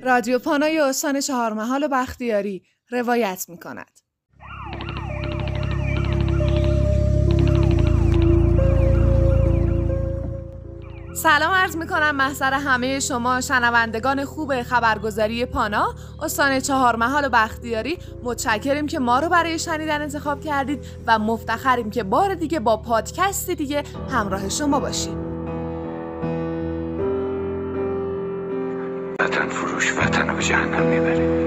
رادیو پانای استان چهارمحال و بختیاری روایت می کند. سلام عرض می کنم محضر همه شما شنوندگان خوب خبرگزاری پانا استان چهارمحال و بختیاری. متشکریم که ما رو برای شنیدن انتخاب کردید و مفتخریم که بار دیگه با پادکستی دیگه همراه شما باشیم. وطن فروش وطن رو به جهنم میبره.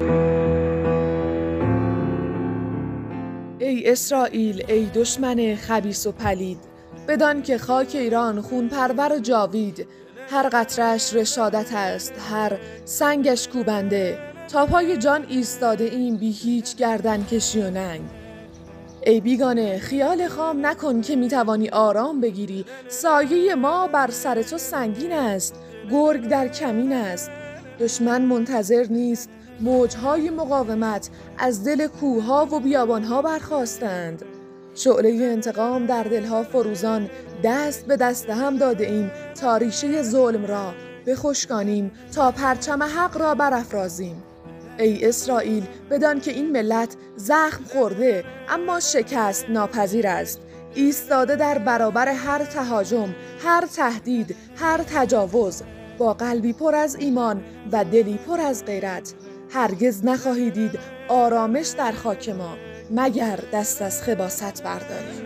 ای اسرائیل، ای دشمن خبیث و پلید، بدان که خاک ایران خون پرور و جاوید، هر قطره‌اش رشادت است، هر سنگش کوبنده، تا پای جان ایستاده ایم بی هیچ گردن کشی و ننگ. ای بیگانه خیال خام نکن که میتوانی آرام بگیری، سایه ما بر سر تو سنگین است، گرگ در کمین است. دشمن منتظر نیست، موجهای مقاومت از دل کوه‌ها و بیابان‌ها برخاستند. شعله انتقام در دلها فروزان، دست به دست هم داده ایم تا ریشه ظلم را بخشکانیم، تا پرچم حق را برافرازیم. ای اسرائیل، بدان که این ملت زخم خورده اما شکست ناپذیر است، ایستاده در برابر هر تهاجم، هر تهدید، هر تجاوز، با قلبی پر از ایمان و دلی پر از غیرت. هرگز نخواهی دید آرامش در خاک ما مگر دست از خباثت برداریم.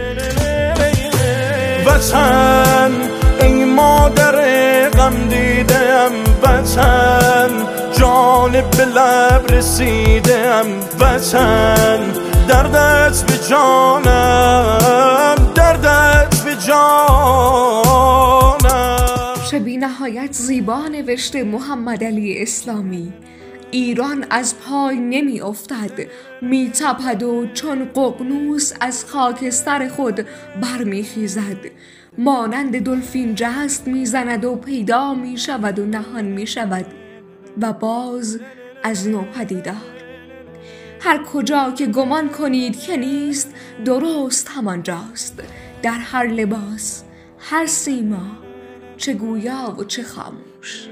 وطن ای مادر غم دیدم، وطن جان به لب رسیدم، وطن دردت به جانم، دردت به جانم. شبی نهایت زیبا نوشته محمد علی اسلامی. ایران از پای نمی افتد، می تپد و چون ققنوس از خاکستر خود برمی خیزد. مانند دلفین جست می زند و پیدا می شود و نهان می شود و باز از نو پدیدار. هر کجا که گمان کنید که نیست، درست همانجاست. در هر لباس، هر سیما، چه گویا و چه خاموش.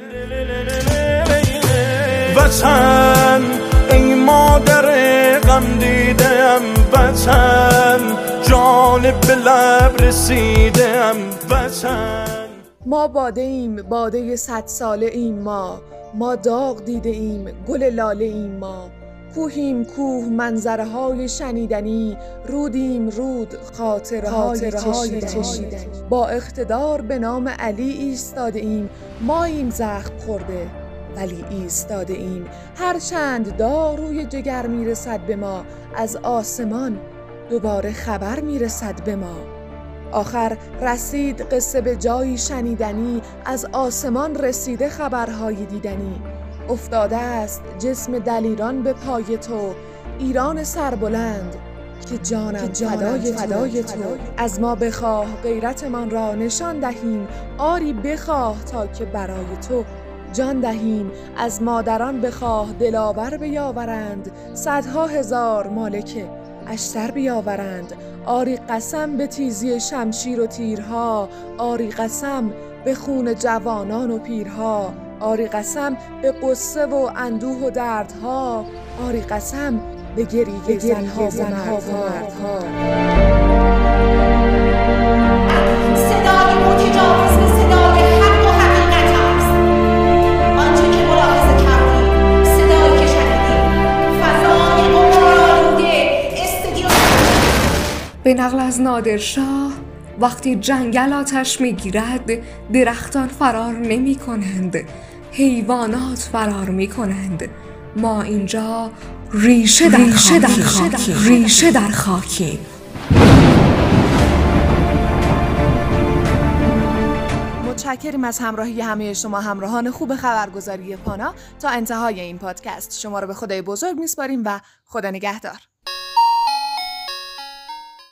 وطن ای مادر غم دیدم، وطن جان به لب رسیدم، وطن. ما باده ایم، باده 100 ساله ایم ما داغ دیده ایم، گل لاله ایم ما. کوهیم کوه منظره های شنیدنی، رودیم رود خاطره های چشیدنی. با اقتدار به نام علی ایستاده ایم، ما این زخم خورده ولی ایستاده ایم. هر چند داغ روی جگر میرسد به ما، از آسمان دوباره خبر میرسد به ما. آخر رسید قصه به جایی شنیدنی، از آسمان رسیده خبرهای دیدنی. افتاده است جسم دلیران به پای تو، ایران سربلند که جانم فدای تو. از ما بخواه غیرتمان را نشان دهیم، آری بخواه تا که برای تو جان دهیم. از مادران بخواه دلاور بیاورند، صدها هزار مالک اشتر بیاورند. آری قسم به تیزی شمشیر و تیرها، آری قسم به خون جوانان و پیرها، آری قسم به قصه و اندوه و دردها، آری قسم به گریه زنها و مردها. صدای متجاوز به صدای حق و حقیقت است. آنچه که ملاحظه کردیم، صدایی که شنیدیم، فضای آلوده استودیو. به نقل از نادرشاه، وقتی جنگل آتش میگیرد، درختان فرار نمی کنند، حیوانات فرار می کنند. ما اینجا ریشه در خاکیم. متشکریم از همراهی همه شما همراهان خوب خبرگزاری پانا. تا انتهای این پادکست شما رو به خدای بزرگ میسپاریم و خدا نگهدار.